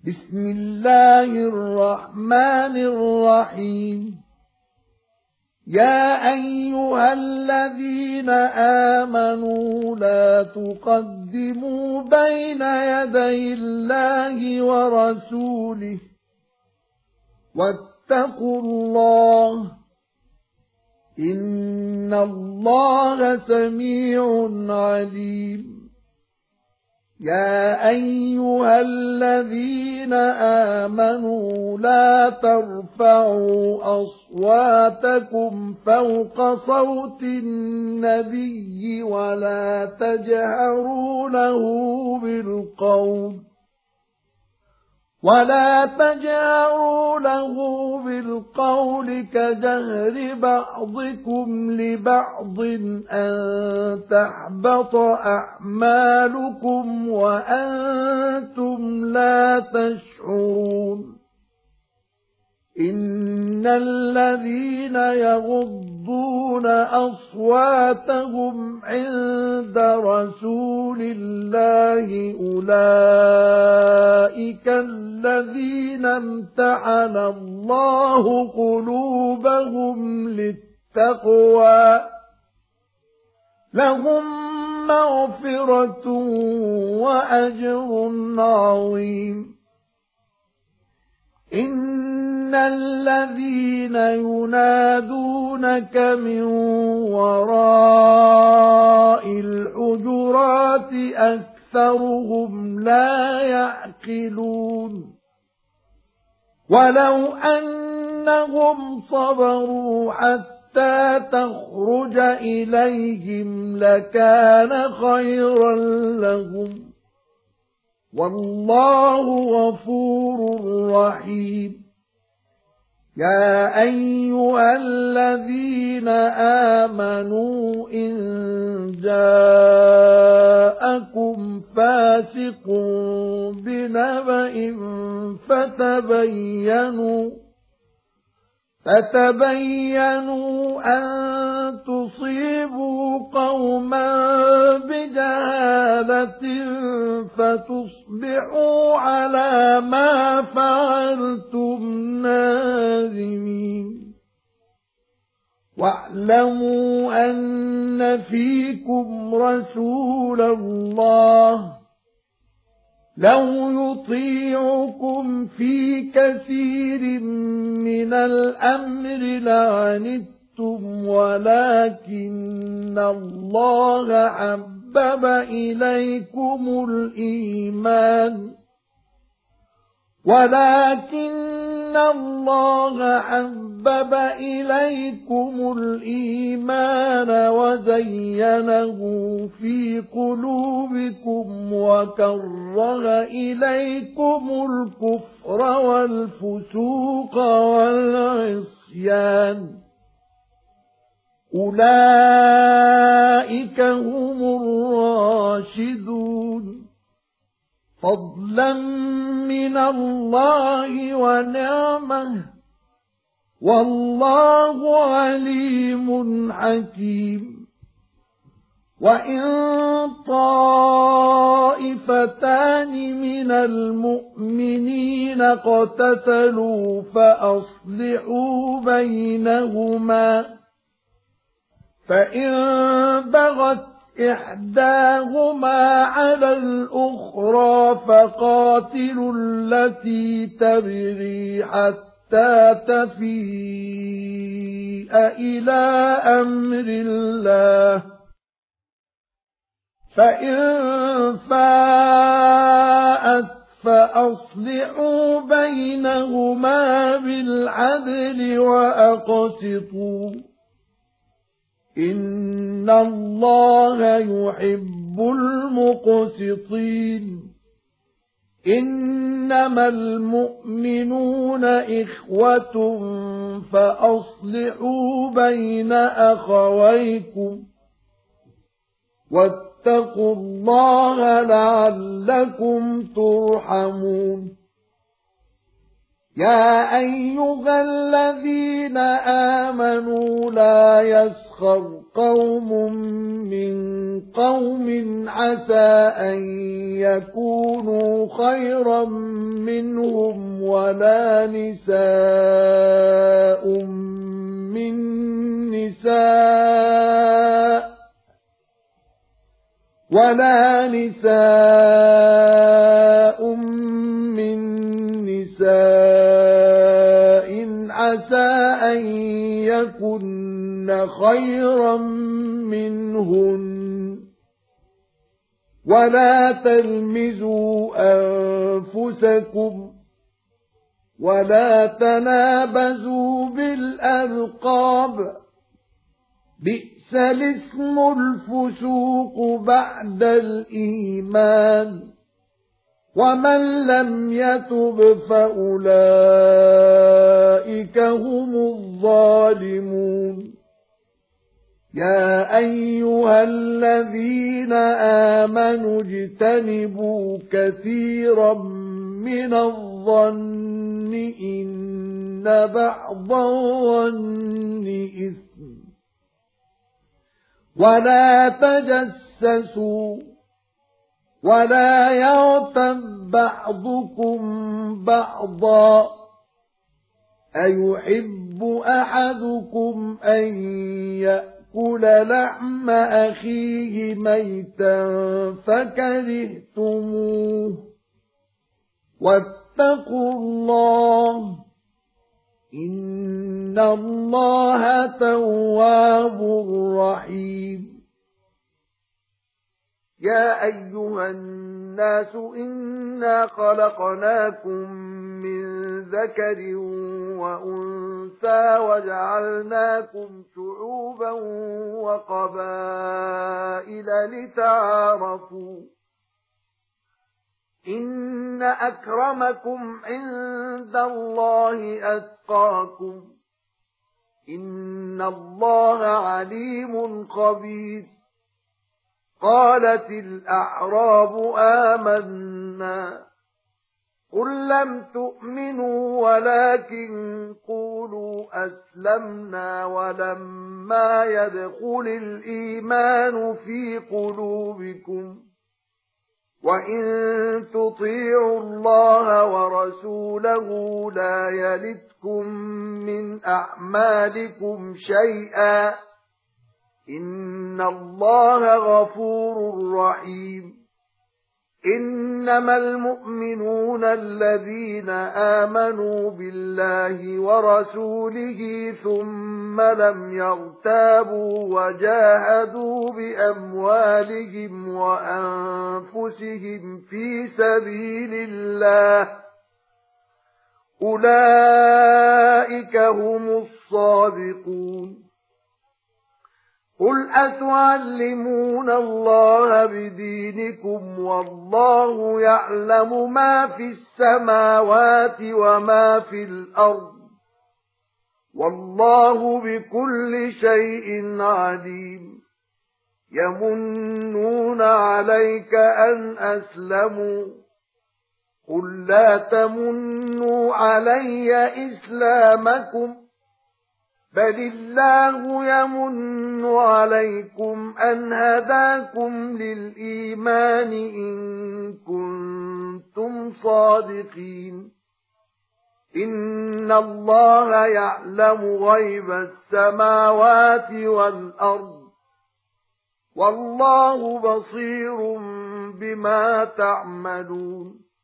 بسم الله الرحمن الرحيم. يا أيها الذين آمنوا لا تقدموا بين يدي الله ورسوله واتقوا الله إن الله سميع عليم. يا أيها الذين آمنوا لا ترفعوا أصواتكم فوق صوت النبي ولا تجهروا له بالقول كجهر بعضكم لبعض أن تحبط أعمالكم وأنتم لا تشعرون. إن الذين يغضون أصواتهم عند رسول الله أولئك الذين امتحن الله قلوبهم للتقوى لهم مغفرة وأجر عظيم. إن الذين ينادونك من وراء الحجرات أكثرهم لا يعقلون. ولو أنهم صبروا حتى تخرج إليهم لكان خيرا لهم والله غفور رحيم. يا أيها الذين آمنوا إن جاءكم فاسق بنبأ فتبينوا أن تصيبوا قوما بجهالة فتصبحوا على ما فعلتم نادمين. واعلموا أن فيكم رسول الله لو يطيعكم في كثير من الأمر لعنتم ولكن الله حبب إليكم الإيمان وزينه في قلوبكم وكره إليكم الكفر والفسوق والعصيان أولئك هم الراشدون فضلا من الله ونعمه والله عليم حكيم. وإن طائفتان من المؤمنين اقتتلوا فأصلحوا بينهما فإن بغت إحداهما على الأخرى فقاتلوا التي تبغي حتى تفيء إلى أمر الله فإن فاءت فأصلحوا بينهما بالعدل وأقسطوا إن الله يحب المقسطين. إنما المؤمنون إخوة فأصلحوا بين أخويكم واتقوا الله لعلكم ترحمون. يا أيها الذين آمنوا لا يسخر قوم من قوم عسى أن يكونوا خيرا منهم ولا نساء من نساء عسى أن يكن خيرا منهن ولا تلمزوا أنفسكم ولا تنابزوا بالألقاب بئس الاسم الفسوق بعد الإيمان ومن لم يتب فأولئك هم الظالمون يا أيها الذين آمنوا اجتنبوا كثيرا من الظن إن بعض الظن إثم ولا تجسسوا ولا يغتب بعضكم بعضا أيحب أحدكم أن يأكل لحم أخيه ميتا فكرهتموه واتقوا الله إن الله تواب رحيم يا أيها الناس إنا خلقناكم من ذكر وأنثى وجعلناكم شعوبا وقبائل لتعارفوا إن أكرمكم عند الله أتقاكم إن الله عليم خبير قالت الأعراب آمنا قل لم تؤمنوا ولكن قولوا أسلمنا ولما يدخل الإيمان في قلوبكم وَإِن تُطِيعُوا اللَّهَ وَرَسُولَهُ لَا يَلِتْكُم مِّنْ أَعْمَالِكُمْ شَيْئًا إِنَّ اللَّهَ غَفُورٌ رَّحِيمٌ إِنَّمَا الْمُؤْمِنُونَ الَّذِينَ آمَنُوا بِاللَّهِ وَرَسُولِهِ ثُمَّ لَمْ يَرْتَابُوا وَجَاهَدُوا بِأَمْوَالِهِمْ وَأَنفُسِهِمْ فِي سَبِيلِ اللَّهِ أُولَئِكَ هُمُ الصَّادِقُونَ قُلْ أَتُعَلِّمُونَ اللَّهَ بِدِينِكُمْ وَاللَّهُ يَعْلَمُ مَا فِي السَّمَاوَاتِ وَمَا فِي الْأَرْضِ وَاللَّهُ بِكُلِّ شَيْءٍ عَلِيمٌ يَمُنُّونَ عَلَيْكَ أَنْ أَسْلَمُوا قُل لَّا تَمُنُّوا عَلَيَّ إِسْلَامَكُمْ بل الله يمن عليكم أن هداكم للإيمان إن كنتم صادقين إن الله يعلم غيب السماوات والأرض والله بصير بما تعملون